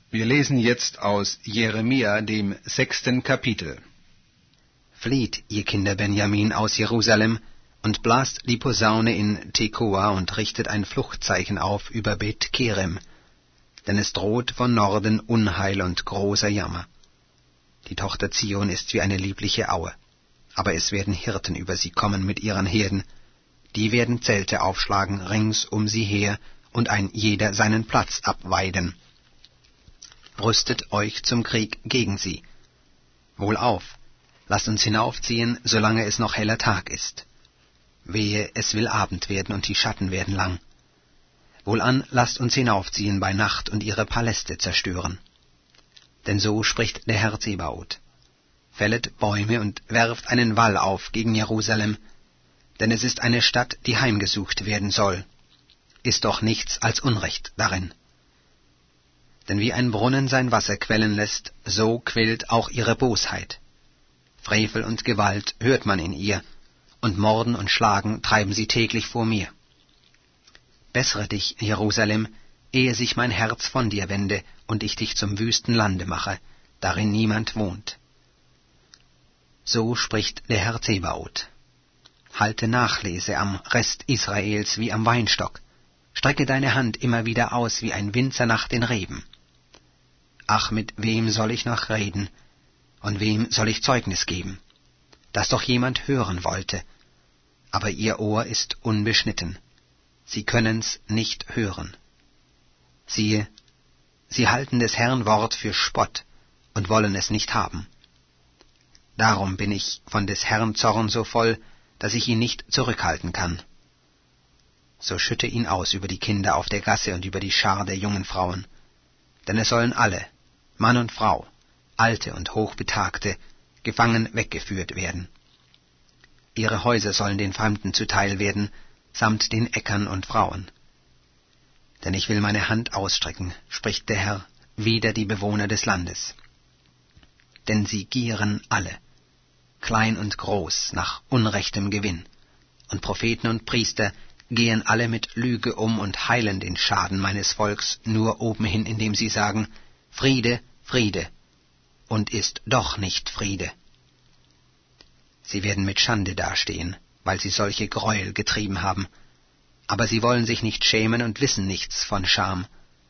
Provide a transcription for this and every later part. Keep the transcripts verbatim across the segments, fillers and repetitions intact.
Wir lesen jetzt aus Jeremia, dem sechsten Kapitel. Flieht, ihr Kinder Benjamin, aus Jerusalem, und blast die Posaune in Tekoa und richtet ein Fluchtzeichen auf über Bet Kerem, denn es droht von Norden Unheil und großer Jammer. Die Tochter Zion ist wie eine liebliche Aue, aber es werden Hirten über sie kommen mit ihren Herden, die werden Zelte aufschlagen rings um sie her und ein jeder seinen Platz abweiden. Rüstet euch zum Krieg gegen sie. Wohlauf, lasst uns hinaufziehen, solange es noch heller Tag ist. Wehe, es will Abend werden und die Schatten werden lang. Wohlan, lasst uns hinaufziehen bei Nacht und ihre Paläste zerstören. Denn so spricht der Herr Zebaoth: Fället Bäume und werft einen Wall auf gegen Jerusalem, denn es ist eine Stadt, die heimgesucht werden soll. Ist doch nichts als Unrecht darin. Denn wie ein Brunnen sein Wasser quellen lässt, so quillt auch ihre Bosheit. Frevel und Gewalt hört man in ihr, und Morden und Schlagen treiben sie täglich vor mir. Bessere dich, Jerusalem, ehe sich mein Herz von dir wende und ich dich zum wüsten Lande mache, darin niemand wohnt. So spricht der Herr Zebaoth: Halte Nachlese am Rest Israels wie am Weinstock, strecke deine Hand immer wieder aus wie ein Winzer nach den Reben. Ach, mit wem soll ich noch reden, und wem soll ich Zeugnis geben, dass doch jemand hören wollte, aber ihr Ohr ist unbeschnitten, sie können's nicht hören. Siehe, sie halten des Herrn Wort für Spott und wollen es nicht haben. Darum bin ich von des Herrn Zorn so voll, dass ich ihn nicht zurückhalten kann. So schütte ihn aus über die Kinder auf der Gasse und über die Schar der jungen Frauen, denn es sollen alle, Mann und Frau, Alte und Hochbetagte, gefangen weggeführt werden. Ihre Häuser sollen den Fremden zuteil werden, samt den Äckern und Frauen. Denn ich will meine Hand ausstrecken, spricht der Herr, wider die Bewohner des Landes. Denn sie gieren alle, klein und groß, nach unrechtem Gewinn, und Propheten und Priester gehen alle mit Lüge um und heilen den Schaden meines Volks nur obenhin, indem sie sagen: Friede, Friede, und ist doch nicht Friede. Sie werden mit Schande dastehen, weil sie solche Gräuel getrieben haben, aber sie wollen sich nicht schämen und wissen nichts von Scham.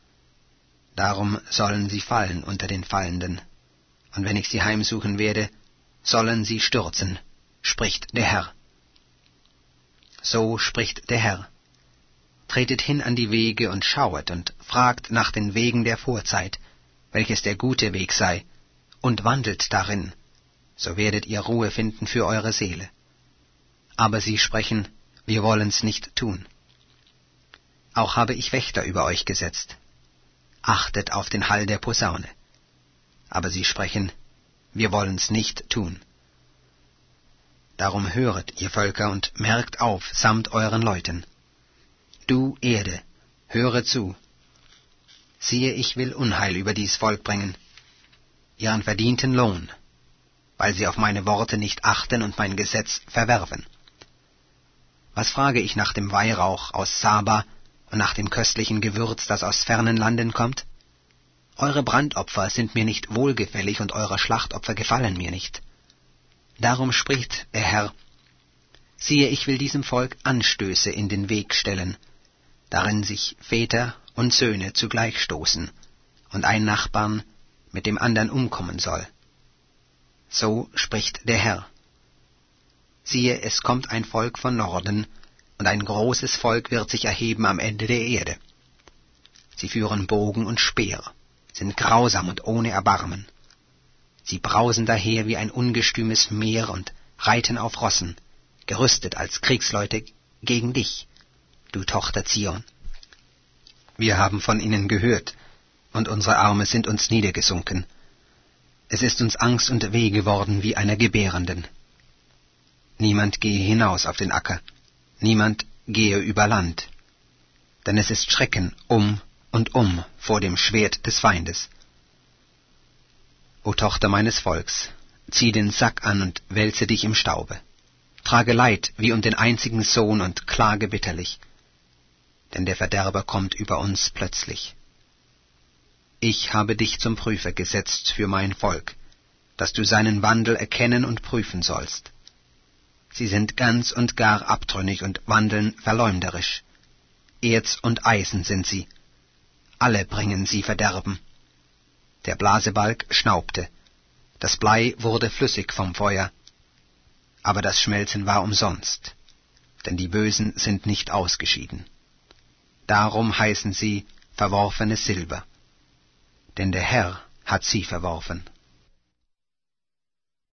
Darum sollen sie fallen unter den Fallenden, und wenn ich sie heimsuchen werde, sollen sie stürzen, spricht der Herr. So spricht der Herr: Tretet hin an die Wege und schauet und fragt nach den Wegen der Vorzeit, welches der gute Weg sei, und wandelt darin, so werdet ihr Ruhe finden für eure Seele. Aber sie sprechen: Wir wollen's nicht tun. Auch habe ich Wächter über euch gesetzt. Achtet auf den Hall der Posaune. Aber sie sprechen: Wir wollen's nicht tun. Darum höret, ihr Völker, und merkt auf, samt euren Leuten. Du Erde, höre zu. Siehe, ich will Unheil über dies Volk bringen, ihren verdienten Lohn, weil sie auf meine Worte nicht achten und mein Gesetz verwerfen. Was frage ich nach dem Weihrauch aus Saba und nach dem köstlichen Gewürz, das aus fernen Landen kommt? Eure Brandopfer sind mir nicht wohlgefällig und eure Schlachtopfer gefallen mir nicht. Darum spricht der Herr: Siehe, ich will diesem Volk Anstöße in den Weg stellen, darin sich Väter und Söhne zugleich stoßen, und ein Nachbarn mit dem andern umkommen soll. So spricht der Herr. Siehe, es kommt ein Volk von Norden, und ein großes Volk wird sich erheben am Ende der Erde. Sie führen Bogen und Speer, sind grausam und ohne Erbarmen. Sie brausen daher wie ein ungestümes Meer und reiten auf Rossen, gerüstet als Kriegsleute gegen dich, du Tochter Zion. Wir haben von ihnen gehört, und unsere Arme sind uns niedergesunken. Es ist uns Angst und Weh geworden wie einer Gebärenden. Niemand gehe hinaus auf den Acker, niemand gehe über Land, denn es ist Schrecken um und um vor dem Schwert des Feindes. O Tochter meines Volks, zieh den Sack an und wälze dich im Staube. Trage Leid wie um den einzigen Sohn und klage bitterlich, denn der Verderber kommt über uns plötzlich. Ich habe dich zum Prüfer gesetzt für mein Volk, dass du seinen Wandel erkennen und prüfen sollst. Sie sind ganz und gar abtrünnig und wandeln verleumderisch. Erz und Eisen sind sie. Alle bringen sie Verderben. Der Blasebalg schnaubte. Das Blei wurde flüssig vom Feuer. Aber das Schmelzen war umsonst, denn die Bösen sind nicht ausgeschieden. Darum heißen sie verworfenes Silber, denn der Herr hat sie verworfen.